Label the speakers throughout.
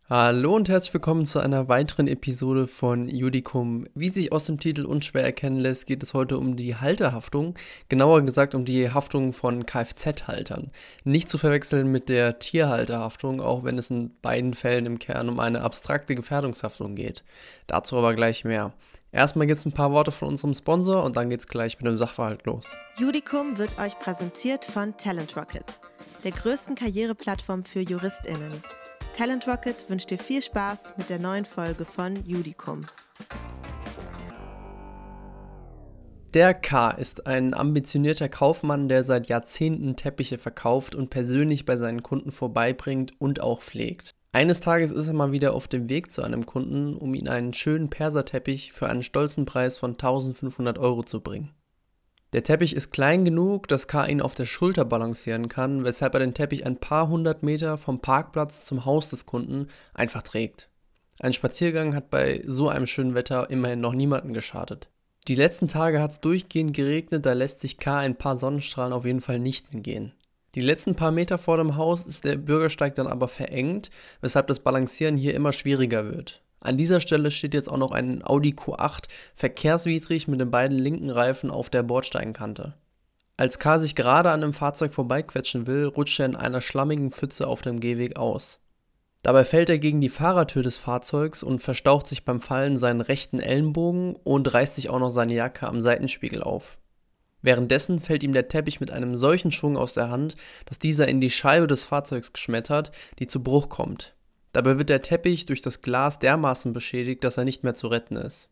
Speaker 1: Hallo und herzlich willkommen zu einer weiteren Episode von Judicum. Wie sich aus dem Titel unschwer erkennen lässt, geht es heute um die Halterhaftung, genauer gesagt um die Haftung von Kfz-Haltern. Nicht zu verwechseln mit der Tierhalterhaftung, auch wenn es in beiden Fällen im Kern um eine abstrakte Gefährdungshaftung geht. Dazu aber gleich mehr. Erstmal gibt es ein paar Worte von unserem Sponsor und dann geht es gleich mit dem Sachverhalt los.
Speaker 2: Judicum wird euch präsentiert von Talent Rocket, der größten Karriereplattform für JuristInnen. Talent Rocket wünscht dir viel Spaß mit der neuen Folge von Judicum.
Speaker 1: Der K. ist ein ambitionierter Kaufmann, der seit Jahrzehnten Teppiche verkauft und persönlich bei seinen Kunden vorbeibringt und auch pflegt. Eines Tages ist er mal wieder auf dem Weg zu einem Kunden, um ihm einen schönen Perserteppich für einen stolzen Preis von 1500 Euro zu bringen. Der Teppich ist klein genug, dass K. ihn auf der Schulter balancieren kann, weshalb er den Teppich ein paar hundert Meter vom Parkplatz zum Haus des Kunden einfach trägt. Ein Spaziergang hat bei so einem schönen Wetter immerhin noch niemanden geschadet. Die letzten Tage hat es durchgehend geregnet, da lässt sich K. ein paar Sonnenstrahlen auf jeden Fall nicht entgehen. Die letzten paar Meter vor dem Haus ist der Bürgersteig dann aber verengt, weshalb das Balancieren hier immer schwieriger wird. An dieser Stelle steht jetzt auch noch ein Audi Q8 verkehrswidrig mit den beiden linken Reifen auf der Bordsteinkante. Als K. sich gerade an dem Fahrzeug vorbeiquetschen will, rutscht er in einer schlammigen Pfütze auf dem Gehweg aus. Dabei fällt er gegen die Fahrertür des Fahrzeugs und verstaucht sich beim Fallen seinen rechten Ellenbogen und reißt sich auch noch seine Jacke am Seitenspiegel auf. Währenddessen fällt ihm der Teppich mit einem solchen Schwung aus der Hand, dass dieser in die Scheibe des Fahrzeugs schmettert, die zu Bruch kommt. Dabei wird der Teppich durch das Glas dermaßen beschädigt, dass er nicht mehr zu retten ist.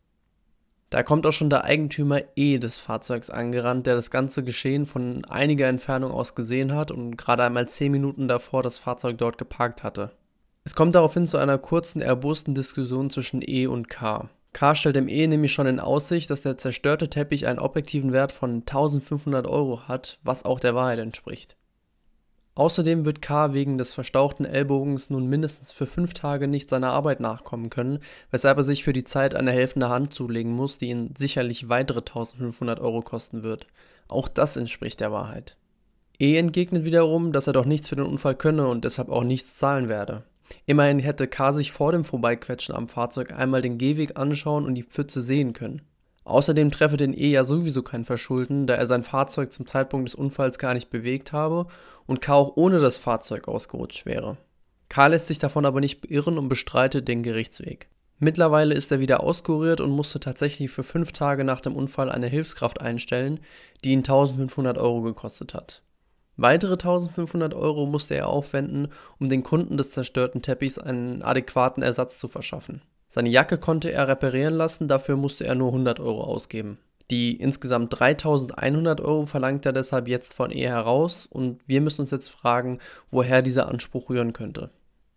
Speaker 1: Da kommt auch schon der Eigentümer E. des Fahrzeugs angerannt, der das ganze Geschehen von einiger Entfernung aus gesehen hat und gerade einmal 10 Minuten davor das Fahrzeug dort geparkt hatte. Es kommt daraufhin zu einer kurzen, erbosten Diskussion zwischen E. und K. K. stellt dem E. nämlich schon in Aussicht, dass der zerstörte Teppich einen objektiven Wert von 1500 Euro hat, was auch der Wahrheit entspricht. Außerdem wird K. wegen des verstauchten Ellbogens nun mindestens für 5 Tage nicht seiner Arbeit nachkommen können, weshalb er sich für die Zeit eine helfende Hand zulegen muss, die ihn sicherlich weitere 1500 Euro kosten wird. Auch das entspricht der Wahrheit. E. entgegnet wiederum, dass er doch nichts für den Unfall könne und deshalb auch nichts zahlen werde. Immerhin hätte K. sich vor dem Vorbeiquetschen am Fahrzeug einmal den Gehweg anschauen und die Pfütze sehen können. Außerdem treffe den E. ja sowieso kein Verschulden, da er sein Fahrzeug zum Zeitpunkt des Unfalls gar nicht bewegt habe und K. auch ohne das Fahrzeug ausgerutscht wäre. K. lässt sich davon aber nicht beirren und bestreitet den Gerichtsweg. Mittlerweile ist er wieder auskuriert und musste tatsächlich für 5 Tage nach dem Unfall eine Hilfskraft einstellen, die ihn 1500 Euro gekostet hat. Weitere 1500 Euro musste er aufwenden, um den Kunden des zerstörten Teppichs einen adäquaten Ersatz zu verschaffen. Seine Jacke konnte er reparieren lassen, dafür musste er nur 100 Euro ausgeben. Die insgesamt 3100 Euro verlangt er deshalb jetzt von E heraus und wir müssen uns jetzt fragen, woher dieser Anspruch rühren könnte.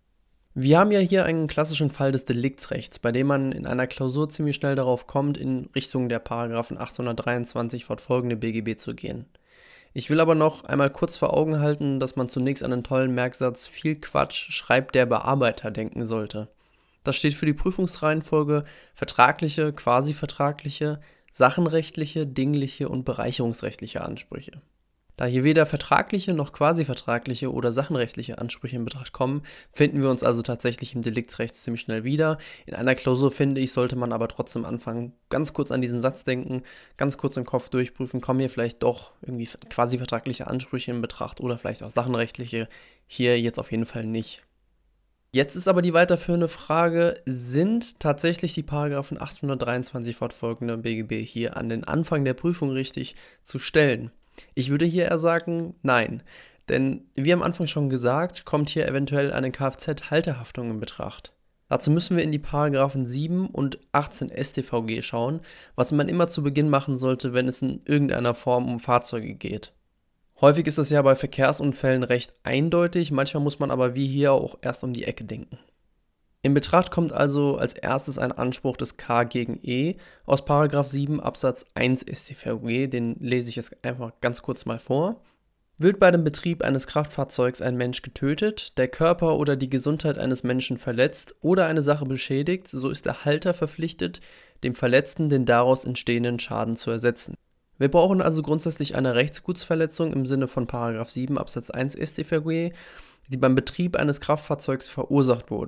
Speaker 1: Wir haben ja hier einen klassischen Fall des Deliktsrechts, bei dem man in einer Klausur ziemlich schnell darauf kommt, in Richtung der Paragraphen 823 fortfolgende BGB zu gehen. Ich will aber noch einmal kurz vor Augen halten, dass man zunächst an den tollen Merksatz "viel Quatsch schreibt der Bearbeiter" denken sollte. Das steht für die Prüfungsreihenfolge vertragliche, quasi-vertragliche, sachenrechtliche, dingliche und bereicherungsrechtliche Ansprüche. Da hier weder vertragliche noch quasi-vertragliche oder sachenrechtliche Ansprüche in Betracht kommen, finden wir uns also tatsächlich im Deliktsrecht ziemlich schnell wieder. In einer Klausur, finde ich, sollte man aber trotzdem anfangen, ganz kurz an diesen Satz denken, ganz kurz im Kopf durchprüfen, kommen hier vielleicht doch irgendwie quasi-vertragliche Ansprüche in Betracht oder vielleicht auch sachenrechtliche, hier jetzt auf jeden Fall nicht. Jetzt ist aber die weiterführende Frage, sind tatsächlich die Paragraphen 823 fortfolgende BGB hier an den Anfang der Prüfung richtig zu stellen? Ich würde hier eher sagen, nein, denn wie am Anfang schon gesagt, kommt hier eventuell eine Kfz-Halterhaftung in Betracht. Dazu müssen wir in die Paragraphen 7 und 18 StVG schauen, was man immer zu Beginn machen sollte, wenn es in irgendeiner Form um Fahrzeuge geht. Häufig ist das ja bei Verkehrsunfällen recht eindeutig, manchmal muss man aber wie hier auch erst um die Ecke denken. In Betracht kommt also als erstes ein Anspruch des K gegen E aus § 7 Absatz 1 StVG, den lese ich jetzt einfach ganz kurz mal vor. Wird bei dem Betrieb eines Kraftfahrzeugs ein Mensch getötet, der Körper oder die Gesundheit eines Menschen verletzt oder eine Sache beschädigt, so ist der Halter verpflichtet, dem Verletzten den daraus entstehenden Schaden zu ersetzen. Wir brauchen also grundsätzlich eine Rechtsgutsverletzung im Sinne von § 7 Absatz 1 StVG, die beim Betrieb eines Kraftfahrzeugs verursacht wurde.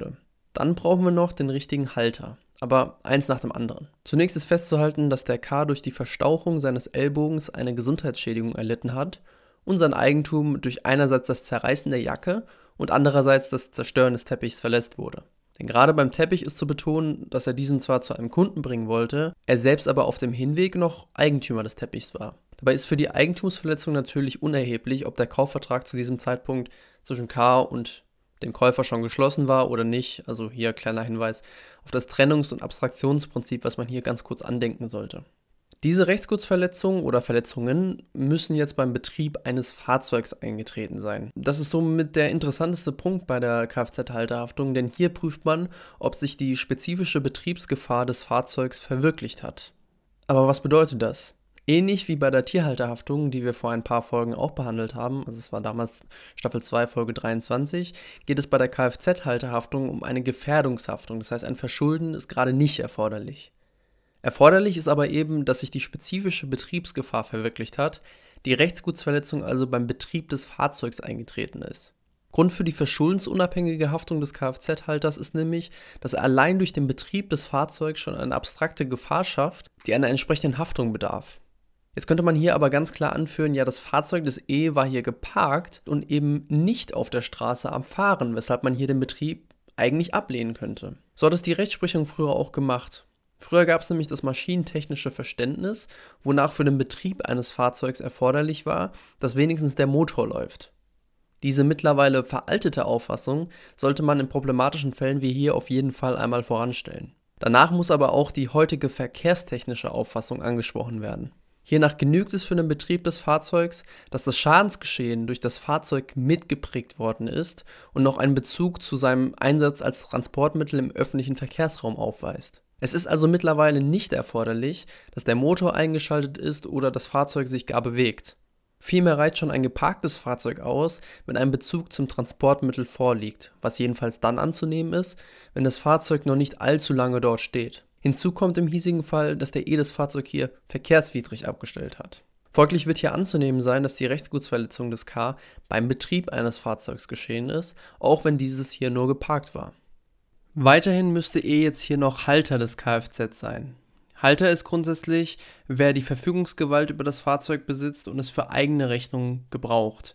Speaker 1: Dann brauchen wir noch den richtigen Halter, aber eins nach dem anderen. Zunächst ist festzuhalten, dass der K. durch die Verstauchung seines Ellbogens eine Gesundheitsschädigung erlitten hat und sein Eigentum durch einerseits das Zerreißen der Jacke und andererseits das Zerstören des Teppichs verletzt wurde. Denn gerade beim Teppich ist zu betonen, dass er diesen zwar zu einem Kunden bringen wollte, er selbst aber auf dem Hinweg noch Eigentümer des Teppichs war. Dabei ist für die Eigentumsverletzung natürlich unerheblich, ob der Kaufvertrag zu diesem Zeitpunkt zwischen K. und dem Käufer schon geschlossen war oder nicht. Also hier kleiner Hinweis auf das Trennungs- und Abstraktionsprinzip, was man hier ganz kurz andenken sollte. Diese Rechtsgutsverletzungen oder Verletzungen müssen jetzt beim Betrieb eines Fahrzeugs eingetreten sein. Das ist somit der interessanteste Punkt bei der Kfz-Halterhaftung, denn hier prüft man, ob sich die spezifische Betriebsgefahr des Fahrzeugs verwirklicht hat. Aber was bedeutet das? Ähnlich wie bei der Tierhalterhaftung, die wir vor ein paar Folgen auch behandelt haben, also es war damals Staffel 2, Folge 23, geht es bei der Kfz-Halterhaftung um eine Gefährdungshaftung, das heißt ein Verschulden ist gerade nicht erforderlich. Erforderlich ist aber eben, dass sich die spezifische Betriebsgefahr verwirklicht hat, die Rechtsgutsverletzung also beim Betrieb des Fahrzeugs eingetreten ist. Grund für die verschuldensunabhängige Haftung des Kfz-Halters ist nämlich, dass er allein durch den Betrieb des Fahrzeugs schon eine abstrakte Gefahr schafft, die einer entsprechenden Haftung bedarf. Jetzt könnte man hier aber ganz klar anführen, ja, das Fahrzeug des E war hier geparkt und eben nicht auf der Straße am Fahren, weshalb man hier den Betrieb eigentlich ablehnen könnte. So hat es die Rechtsprechung früher auch gemacht. Früher gab es nämlich das maschinentechnische Verständnis, wonach für den Betrieb eines Fahrzeugs erforderlich war, dass wenigstens der Motor läuft. Diese mittlerweile veraltete Auffassung sollte man in problematischen Fällen wie hier auf jeden Fall einmal voranstellen. Danach muss aber auch die heutige verkehrstechnische Auffassung angesprochen werden. Hiernach genügt es für den Betrieb des Fahrzeugs, dass das Schadensgeschehen durch das Fahrzeug mitgeprägt worden ist und noch einen Bezug zu seinem Einsatz als Transportmittel im öffentlichen Verkehrsraum aufweist. Es ist also mittlerweile nicht erforderlich, dass der Motor eingeschaltet ist oder das Fahrzeug sich gar bewegt. Vielmehr reicht schon ein geparktes Fahrzeug aus, wenn ein Bezug zum Transportmittel vorliegt, was jedenfalls dann anzunehmen ist, wenn das Fahrzeug noch nicht allzu lange dort steht. Hinzu kommt im hiesigen Fall, dass der E das Fahrzeug hier verkehrswidrig abgestellt hat. Folglich wird hier anzunehmen sein, dass die Rechtsgutsverletzung des K beim Betrieb eines Fahrzeugs geschehen ist, auch wenn dieses hier nur geparkt war. Weiterhin müsste E jetzt hier noch Halter des Kfz sein. Halter ist grundsätzlich, wer die Verfügungsgewalt über das Fahrzeug besitzt und es für eigene Rechnung gebraucht.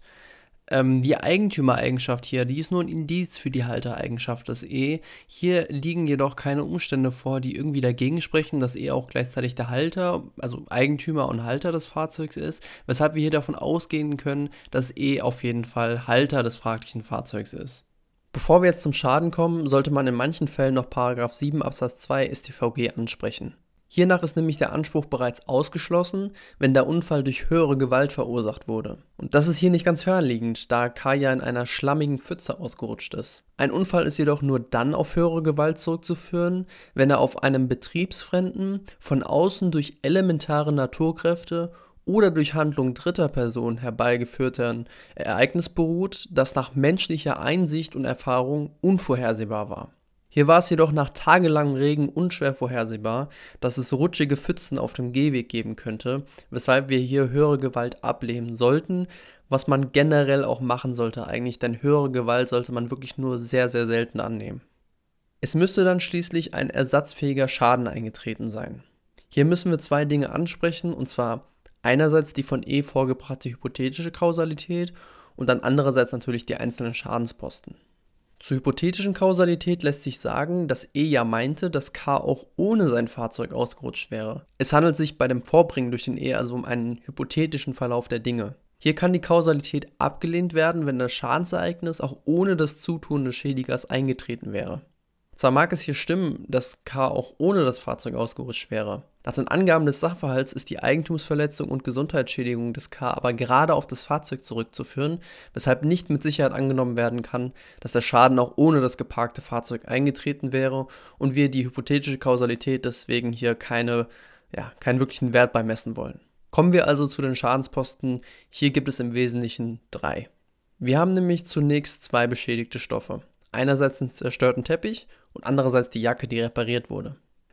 Speaker 1: Die Eigentümereigenschaft hier, die ist nur ein Indiz für die Haltereigenschaft des E. Hier liegen jedoch keine Umstände vor, die irgendwie dagegen sprechen, dass E auch gleichzeitig der Halter, also Eigentümer und Halter des Fahrzeugs ist, weshalb wir hier davon ausgehen können, dass E auf jeden Fall Halter des fraglichen Fahrzeugs ist. Bevor wir jetzt zum Schaden kommen, sollte man in manchen Fällen noch § 7 Absatz 2 StVG ansprechen. Hiernach ist nämlich der Anspruch bereits ausgeschlossen, wenn der Unfall durch höhere Gewalt verursacht wurde. Und das ist hier nicht ganz fernliegend, da K ja in einer schlammigen Pfütze ausgerutscht ist. Ein Unfall ist jedoch nur dann auf höhere Gewalt zurückzuführen, wenn er auf einem betriebsfremden, von außen durch elementare Naturkräfte oder durch Handlung dritter Personen herbeigeführten Ereignis beruht, das nach menschlicher Einsicht und Erfahrung unvorhersehbar war. Hier war es jedoch nach tagelangem Regen unschwer vorhersehbar, dass es rutschige Pfützen auf dem Gehweg geben könnte, weshalb wir hier höhere Gewalt ablehnen sollten, was man generell auch machen sollte eigentlich, denn höhere Gewalt sollte man wirklich nur sehr, sehr selten annehmen. Es müsste dann schließlich ein ersatzfähiger Schaden eingetreten sein. Hier müssen wir zwei Dinge ansprechen, und zwar einerseits die von E vorgebrachte hypothetische Kausalität und dann andererseits natürlich die einzelnen Schadensposten. Zur hypothetischen Kausalität lässt sich sagen, dass E ja meinte, dass K auch ohne sein Fahrzeug ausgerutscht wäre. Es handelt sich bei dem Vorbringen durch den E also um einen hypothetischen Verlauf der Dinge. Hier kann die Kausalität abgelehnt werden, wenn das Schadensereignis auch ohne das Zutun des Schädigers eingetreten wäre. Zwar mag es hier stimmen, dass K auch ohne das Fahrzeug ausgerutscht wäre. Nach den Angaben des Sachverhalts ist die Eigentumsverletzung und Gesundheitsschädigung des K aber gerade auf das Fahrzeug zurückzuführen, weshalb nicht mit Sicherheit angenommen werden kann, dass der Schaden auch ohne das geparkte Fahrzeug eingetreten wäre und wir die hypothetische Kausalität deswegen hier keinen wirklichen Wert beimessen wollen. Kommen wir also zu den Schadensposten. Hier gibt es im Wesentlichen 3. Wir haben nämlich zunächst 2 beschädigte Stoffe. Einerseits den zerstörten Teppich und andererseits die Jacke, die repariert wurde.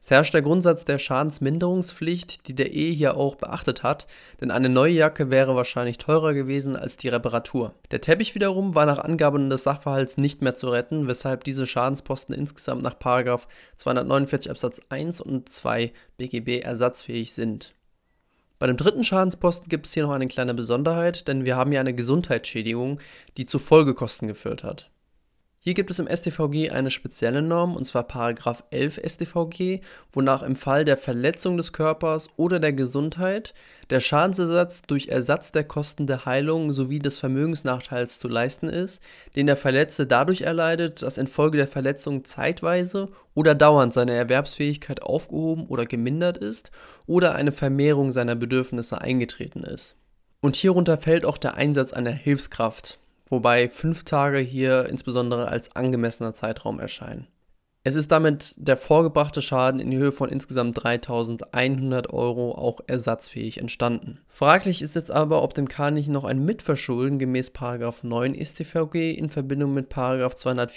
Speaker 1: Es herrscht der Grundsatz der Schadensminderungspflicht, die der hier auch beachtet hat, denn eine neue Jacke wäre wahrscheinlich teurer gewesen als die Reparatur. Der Teppich wiederum war nach Angaben des Sachverhalts nicht mehr zu retten, weshalb diese Schadensposten insgesamt nach § 249 Absatz 1 und 2 BGB ersatzfähig sind. Bei dem dritten Schadensposten gibt es hier noch eine kleine Besonderheit, denn wir haben hier eine Gesundheitsschädigung, die zu Folgekosten geführt hat. Hier gibt es im StVG eine spezielle Norm, und zwar § 11 StVG, wonach im Fall der Verletzung des Körpers oder der Gesundheit der Schadensersatz durch Ersatz der Kosten der Heilung sowie des Vermögensnachteils zu leisten ist, den der Verletzte dadurch erleidet, dass infolge der Verletzung zeitweise oder dauernd seine Erwerbsfähigkeit aufgehoben oder gemindert ist oder eine Vermehrung seiner Bedürfnisse eingetreten ist. Und hierunter fällt auch der Einsatz einer Hilfskraft, wobei 5 Tage hier insbesondere als angemessener Zeitraum erscheinen. Es ist damit der vorgebrachte Schaden in Höhe von insgesamt 3.100 € auch ersatzfähig entstanden. Fraglich ist jetzt aber, ob dem K nicht noch ein Mitverschulden gemäß § 9 StVG in Verbindung mit §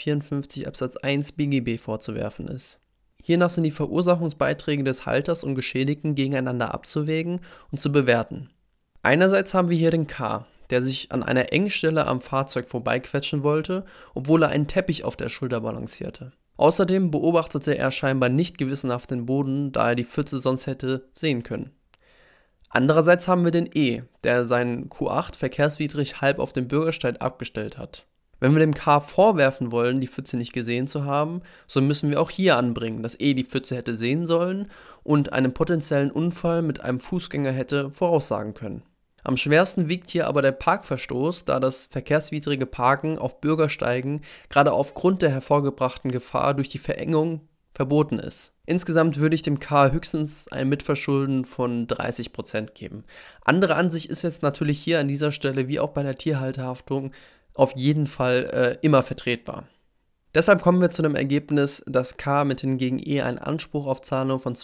Speaker 1: 254 Absatz 1 BGB vorzuwerfen ist. Hiernach sind die Verursachungsbeiträge des Halters und Geschädigten gegeneinander abzuwägen und zu bewerten. Einerseits haben wir hier den K, der sich an einer Engstelle am Fahrzeug vorbeiquetschen wollte, obwohl er einen Teppich auf der Schulter balancierte. Außerdem beobachtete er scheinbar nicht gewissenhaft den Boden, da er die Pfütze sonst hätte sehen können. Andererseits haben wir den E, der seinen Q8 verkehrswidrig halb auf dem Bürgersteig abgestellt hat. Wenn wir dem K vorwerfen wollen, die Pfütze nicht gesehen zu haben, so müssen wir auch hier anbringen, dass E die Pfütze hätte sehen sollen und einen potenziellen Unfall mit einem Fußgänger hätte voraussagen können. Am schwersten wiegt hier aber der Parkverstoß, da das verkehrswidrige Parken auf Bürgersteigen gerade aufgrund der hervorgebrachten Gefahr durch die Verengung verboten ist. Insgesamt würde ich dem K höchstens ein Mitverschulden von 30% geben. Andere Ansicht ist jetzt natürlich hier an dieser Stelle, wie auch bei der Tierhalterhaftung, auf jeden Fall immer vertretbar. Deshalb kommen wir zu dem Ergebnis, dass K mit hingegen einen Anspruch auf Zahlung von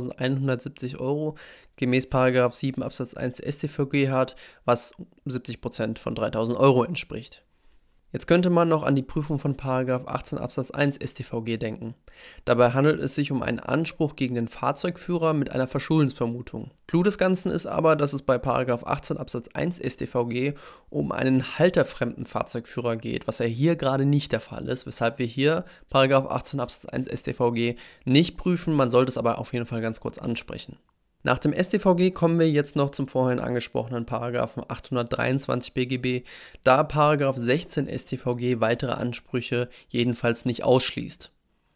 Speaker 1: 2.170 € gemäß § 7 Absatz 1 StVG hat, was 70% von 3.000 € entspricht. Jetzt könnte man noch an die Prüfung von § 18 Absatz 1 StVG denken. Dabei handelt es sich um einen Anspruch gegen den Fahrzeugführer mit einer Verschuldensvermutung. Clou des Ganzen ist aber, dass es bei § 18 Absatz 1 StVG um einen halterfremden Fahrzeugführer geht, was ja hier gerade nicht der Fall ist, weshalb wir hier § 18 Absatz 1 StVG nicht prüfen, man sollte es aber auf jeden Fall ganz kurz ansprechen. Nach dem StVG kommen wir jetzt noch zum vorhin angesprochenen § 823 BGB, da § 16 StVG weitere Ansprüche jedenfalls nicht ausschließt.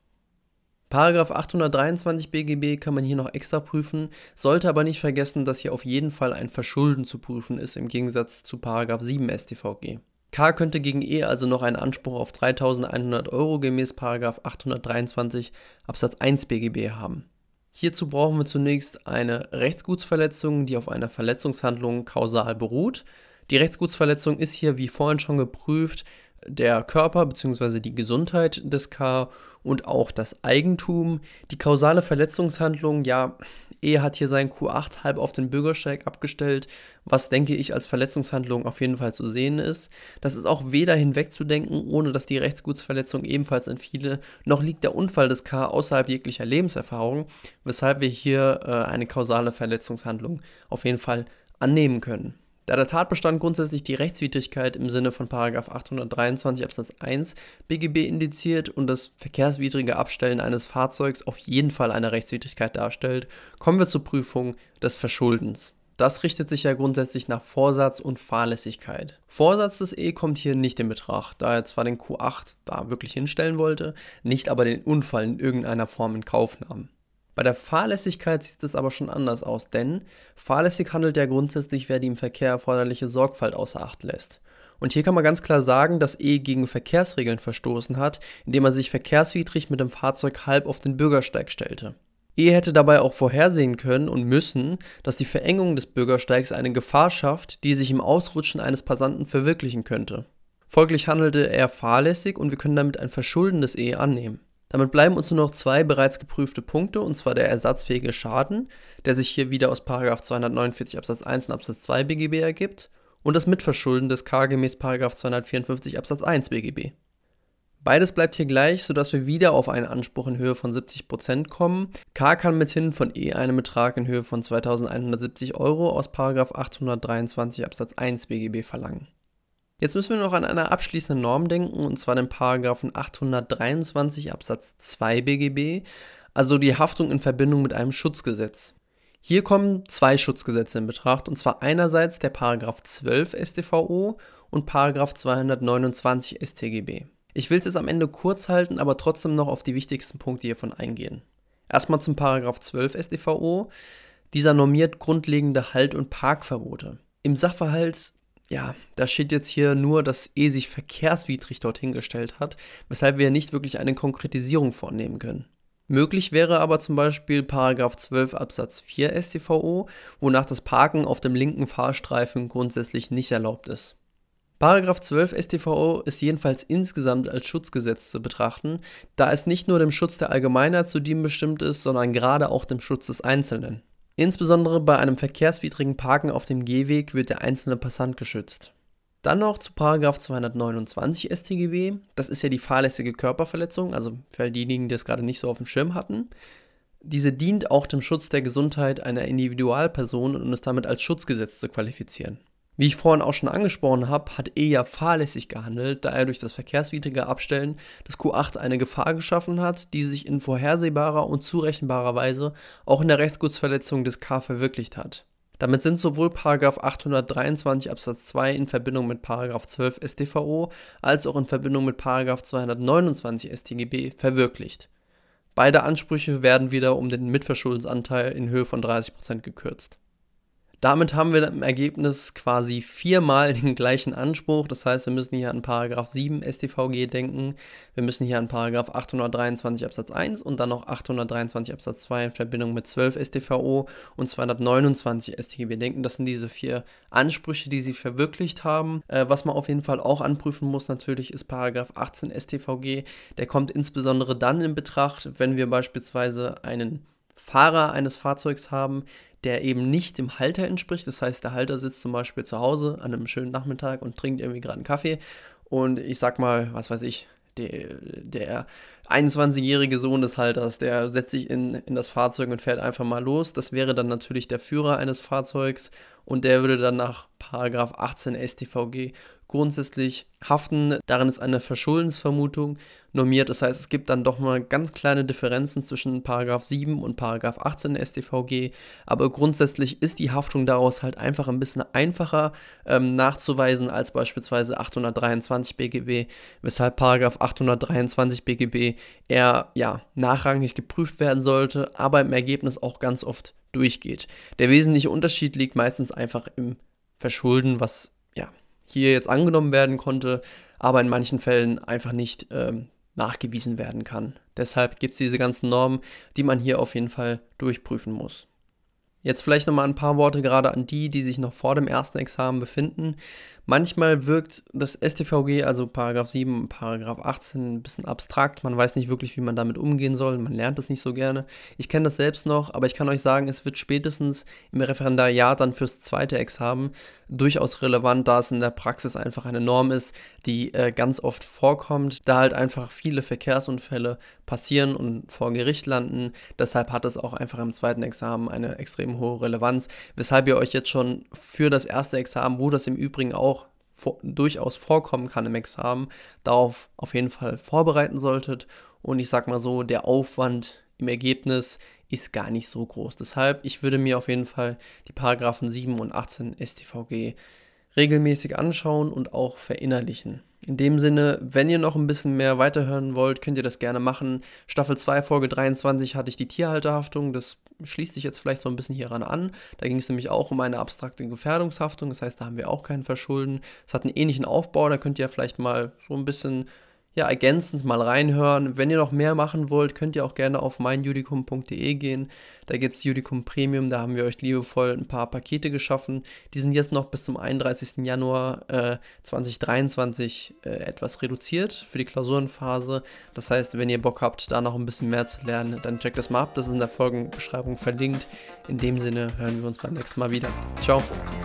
Speaker 1: § 823 BGB kann man hier noch extra prüfen, sollte aber nicht vergessen, dass hier auf jeden Fall ein Verschulden zu prüfen ist im Gegensatz zu § 7 StVG. K könnte gegen E also noch einen Anspruch auf 3.100 € gemäß § 823 Absatz 1 BGB haben. Hierzu brauchen wir zunächst eine Rechtsgutsverletzung, die auf einer Verletzungshandlung kausal beruht. Die Rechtsgutsverletzung ist hier, wie vorhin schon geprüft, der Körper bzw. die Gesundheit des K und auch das Eigentum. Die kausale Verletzungshandlung, ja, E hat hier seinen Q8 halb auf den Bürgersteig abgestellt, was, denke ich, als Verletzungshandlung auf jeden Fall zu sehen ist. Das ist auch weder hinwegzudenken, ohne dass die Rechtsgutsverletzung ebenfalls entfiele, noch liegt der Unfall des K außerhalb jeglicher Lebenserfahrung, weshalb wir hier eine kausale Verletzungshandlung auf jeden Fall annehmen können. Da der Tatbestand grundsätzlich die Rechtswidrigkeit im Sinne von § 823 Absatz 1 BGB indiziert und das verkehrswidrige Abstellen eines Fahrzeugs auf jeden Fall eine Rechtswidrigkeit darstellt, kommen wir zur Prüfung des Verschuldens. Das richtet sich ja grundsätzlich nach Vorsatz und Fahrlässigkeit. Vorsatz des E kommt hier nicht in Betracht, da er zwar den Q8 da wirklich hinstellen wollte, nicht aber den Unfall in irgendeiner Form in Kauf nahm. Bei der Fahrlässigkeit sieht es aber schon anders aus, denn fahrlässig handelt ja grundsätzlich, wer die im Verkehr erforderliche Sorgfalt außer Acht lässt. Und hier kann man ganz klar sagen, dass E gegen Verkehrsregeln verstoßen hat, indem er sich verkehrswidrig mit dem Fahrzeug halb auf den Bürgersteig stellte. E hätte dabei auch vorhersehen können und müssen, dass die Verengung des Bürgersteigs eine Gefahr schafft, die sich im Ausrutschen eines Passanten verwirklichen könnte. Folglich handelte er fahrlässig und wir können damit ein Verschulden des E annehmen. Damit bleiben uns nur noch 2 bereits geprüfte Punkte, und zwar der ersatzfähige Schaden, der sich hier wieder aus § 249 Absatz 1 und Absatz 2 BGB ergibt, und das Mitverschulden des K gemäß § 254 Absatz 1 BGB. Beides bleibt hier gleich, sodass wir wieder auf einen Anspruch in Höhe von 70% kommen. K kann mithin von E einen Betrag in Höhe von 2.170 € aus § 823 Absatz 1 BGB verlangen. Jetzt müssen wir noch an eine abschließende Norm denken, und zwar den § 823 Absatz 2 BGB, also die Haftung in Verbindung mit einem Schutzgesetz. Hier kommen zwei Schutzgesetze in Betracht, und zwar einerseits der § 12 StVO und § 229 StGB. Ich will es jetzt am Ende kurz halten, aber trotzdem noch auf die wichtigsten Punkte hiervon eingehen. Erstmal zum § 12 StVO. Dieser normiert grundlegende Halt- und Parkverbote. Im Sachverhalt, da steht jetzt hier nur, dass E sich verkehrswidrig dorthin gestellt hat, weshalb wir nicht wirklich eine Konkretisierung vornehmen können. Möglich wäre aber zum Beispiel § 12 Absatz 4 StVO, wonach das Parken auf dem linken Fahrstreifen grundsätzlich nicht erlaubt ist. § 12 StVO ist jedenfalls insgesamt als Schutzgesetz zu betrachten, da es nicht nur dem Schutz der Allgemeinheit zu dienen bestimmt ist, sondern gerade auch dem Schutz des Einzelnen. Insbesondere bei einem verkehrswidrigen Parken auf dem Gehweg wird der einzelne Passant geschützt. Dann noch zu § 229 StGB, das ist ja die fahrlässige Körperverletzung, also für diejenigen, die es gerade nicht so auf dem Schirm hatten. Diese dient auch dem Schutz der Gesundheit einer Individualperson und ist damit als Schutzgesetz zu qualifizieren. Wie ich vorhin auch schon angesprochen habe, hat E ja fahrlässig gehandelt, da er durch das verkehrswidrige Abstellen des Q8 eine Gefahr geschaffen hat, die sich in vorhersehbarer und zurechenbarer Weise auch in der Rechtsgutsverletzung des K verwirklicht hat. Damit sind sowohl § 823 Absatz 2 in Verbindung mit § 12 StVO als auch in Verbindung mit § 229 StGB verwirklicht. Beide Ansprüche werden wieder um den Mitverschuldensanteil in Höhe von 30% gekürzt. Damit haben wir im Ergebnis quasi viermal den gleichen Anspruch, das heißt, wir müssen hier an § 7 StVG denken, wir müssen hier an § 823 Absatz 1 und dann noch 823 Absatz 2 in Verbindung mit 12 StVO und 229 StGB denken. Das sind diese vier Ansprüche, die sie verwirklicht haben. Was man auf jeden Fall auch anprüfen muss natürlich ist § 18 StVG, der kommt insbesondere dann in Betracht, wenn wir beispielsweise einen Fahrer eines Fahrzeugs haben, der eben nicht dem Halter entspricht. Das heißt, der Halter sitzt zum Beispiel zu Hause an einem schönen Nachmittag und trinkt irgendwie gerade einen Kaffee und ich sag mal, was weiß ich, der 21-jährige Sohn des Halters, der setzt sich in das Fahrzeug und fährt einfach mal los. Das wäre dann natürlich der Führer eines Fahrzeugs und der würde dann nach § 18 StVG grundsätzlich haften. Darin ist eine Verschuldensvermutung normiert. Das heißt, es gibt dann doch mal ganz kleine Differenzen zwischen § 7 und § 18 StVG, aber grundsätzlich ist die Haftung daraus halt einfach ein bisschen einfacher nachzuweisen als beispielsweise 823 BGB, weshalb § 823 BGB eher nachrangig geprüft werden sollte, aber im Ergebnis auch ganz oft durchgeht. Der wesentliche Unterschied liegt meistens einfach im Verschulden, was hier jetzt angenommen werden konnte, aber in manchen Fällen einfach nicht nachgewiesen werden kann. Deshalb gibt es diese ganzen Normen, die man hier auf jeden Fall durchprüfen muss. Jetzt vielleicht nochmal ein paar Worte gerade an die sich noch vor dem ersten Examen befinden. Manchmal wirkt das StVG, also § 7 und § 18, ein bisschen abstrakt. Man weiß nicht wirklich, wie man damit umgehen soll. Man lernt es nicht so gerne. Ich kenne das selbst noch, aber ich kann euch sagen, es wird spätestens im Referendariat dann fürs zweite Examen durchaus relevant, da es in der Praxis einfach eine Norm ist, die ganz oft vorkommt, da halt einfach viele Verkehrsunfälle passieren und vor Gericht landen. Deshalb hat es auch einfach im zweiten Examen eine extrem hohe Relevanz, weshalb ihr euch jetzt schon für das erste Examen, wo das im Übrigen auch durchaus vorkommen kann im Examen, darauf auf jeden Fall vorbereiten solltet. Und ich sag mal so, der Aufwand im Ergebnis ist gar nicht so groß. Deshalb, ich würde mir auf jeden Fall die Paragraphen 7 und 18 StVG regelmäßig anschauen und auch verinnerlichen. In dem Sinne, wenn ihr noch ein bisschen mehr weiterhören wollt, könnt ihr das gerne machen. Staffel 2, Folge 23 hatte ich die Tierhalterhaftung, das schließt sich jetzt vielleicht so ein bisschen hieran an. Da ging es nämlich auch um eine abstrakte Gefährdungshaftung, das heißt, da haben wir auch kein Verschulden. Es hat einen ähnlichen Aufbau, da könnt ihr vielleicht mal so ein bisschen ergänzend mal reinhören. Wenn ihr noch mehr machen wollt, könnt ihr auch gerne auf meinjudicum.de gehen. Da gibt es Judicum Premium, da haben wir euch liebevoll ein paar Pakete geschaffen. Die sind jetzt noch bis zum 31. Januar 2023 etwas reduziert für die Klausurenphase. Das heißt, wenn ihr Bock habt, da noch ein bisschen mehr zu lernen, dann checkt das mal ab. Das ist in der Folgenbeschreibung verlinkt. In dem Sinne hören wir uns beim nächsten Mal wieder. Ciao.